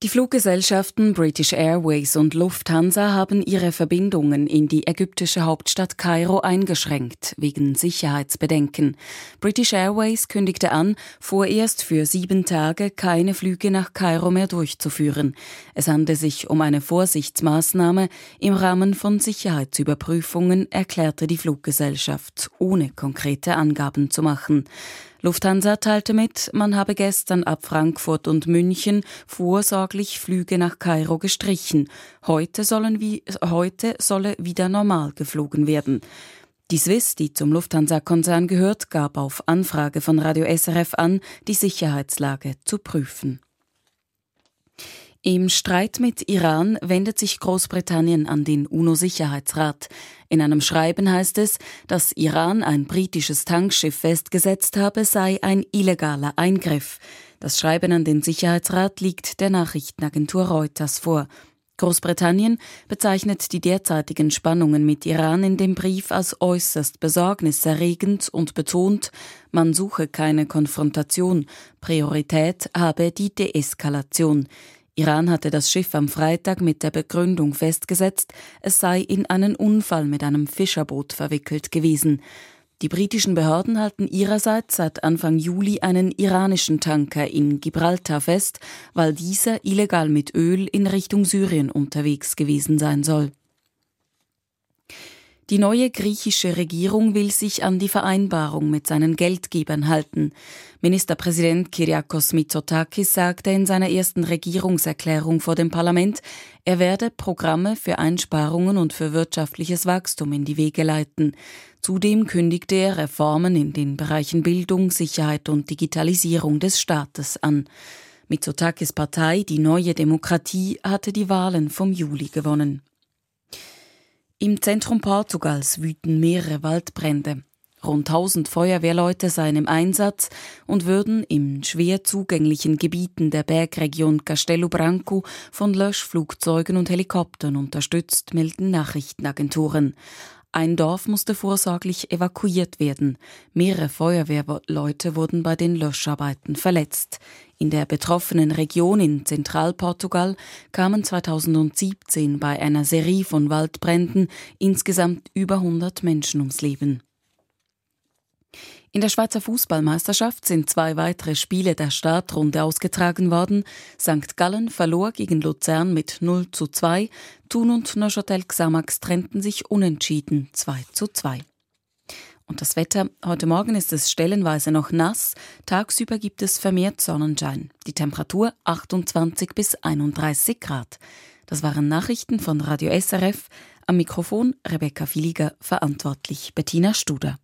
Die Fluggesellschaften British Airways und Lufthansa haben ihre Verbindungen in die ägyptische Hauptstadt Kairo eingeschränkt, wegen Sicherheitsbedenken. British Airways kündigte an, vorerst für 7 Tage keine Flüge nach Kairo mehr durchzuführen. Es handle sich um eine Vorsichtsmaßnahme im Rahmen von Sicherheitsüberprüfungen, erklärte die Fluggesellschaft, ohne konkrete Angaben zu machen. Lufthansa teilte mit, man habe gestern ab Frankfurt und München vorsorglich Flüge nach Kairo gestrichen. Heute solle wieder normal geflogen werden. Die Swiss, die zum Lufthansa-Konzern gehört, gab auf Anfrage von Radio SRF an, die Sicherheitslage zu prüfen. Im Streit mit Iran wendet sich Großbritannien an den UNO-Sicherheitsrat. In einem Schreiben heißt es, dass Iran ein britisches Tankschiff festgesetzt habe, sei ein illegaler Eingriff. Das Schreiben an den Sicherheitsrat liegt der Nachrichtenagentur Reuters vor. Großbritannien bezeichnet die derzeitigen Spannungen mit Iran in dem Brief als äußerst besorgniserregend und betont, man suche keine Konfrontation, Priorität habe die Deeskalation. Iran hatte das Schiff am Freitag mit der Begründung festgesetzt, es sei in einen Unfall mit einem Fischerboot verwickelt gewesen. Die britischen Behörden halten ihrerseits seit Anfang Juli einen iranischen Tanker in Gibraltar fest, weil dieser illegal mit Öl in Richtung Syrien unterwegs gewesen sein soll. Die neue griechische Regierung will sich an die Vereinbarung mit seinen Geldgebern halten. Ministerpräsident Kyriakos Mitsotakis sagte in seiner ersten Regierungserklärung vor dem Parlament, er werde Programme für Einsparungen und für wirtschaftliches Wachstum in die Wege leiten. Zudem kündigte er Reformen in den Bereichen Bildung, Sicherheit und Digitalisierung des Staates an. Mitsotakis Partei, die Neue Demokratie, hatte die Wahlen vom Juli gewonnen. Im Zentrum Portugals wüten mehrere Waldbrände. Rund 1000 Feuerwehrleute seien im Einsatz und würden in schwer zugänglichen Gebieten der Bergregion Castelo Branco von Löschflugzeugen und Helikoptern unterstützt, melden Nachrichtenagenturen. Ein Dorf musste vorsorglich evakuiert werden. Mehrere Feuerwehrleute wurden bei den Löscharbeiten verletzt. In der betroffenen Region in Zentralportugal kamen 2017 bei einer Serie von Waldbränden insgesamt über 100 Menschen ums Leben. In der Schweizer Fußballmeisterschaft sind 2 weitere Spiele der Startrunde ausgetragen worden. St. Gallen verlor gegen Luzern mit 0:2. Thun und Neuchâtel Xamax trennten sich unentschieden 2:2. Und das Wetter: Heute Morgen ist es stellenweise noch nass. Tagsüber gibt es vermehrt Sonnenschein. Die Temperatur 28 bis 31 Grad. Das waren Nachrichten von Radio SRF. Am Mikrofon Rebecca Filiger, verantwortlich Bettina Studer.